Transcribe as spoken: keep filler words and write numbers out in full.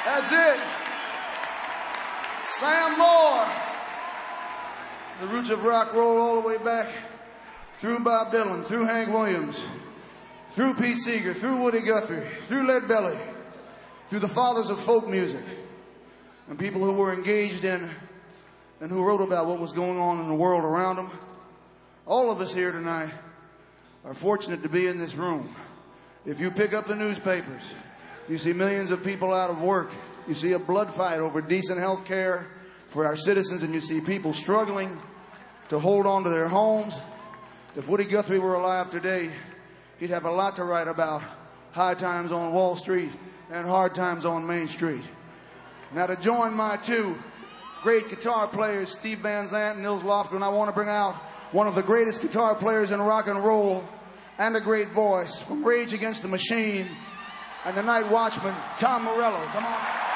That's it. Sam Moore. The roots of rock roll all the way back through Bob Dylan, through Hank Williams, through Pete Seeger, through Woody Guthrie, through Lead Belly, through the fathers of folk music, and people who were engaged in and who wrote about what was going on in the world around them. All of us here tonight are fortunate to be in this room. If you pick up the newspapers, you see millions of people out of work. You see a blood fight over decent health care for our citizens, and you see people struggling to hold on to their homes. If Woody Guthrie were alive today, he'd have a lot to write about high times on Wall Street and hard times on Main Street. Now, to join my two great guitar players, Steve Van Zandt and Nils Lofgren, I want to bring out one of the greatest guitar players in rock and roll and a great voice from Rage Against the Machine and the Night Watchman, Tom Morello. Come on.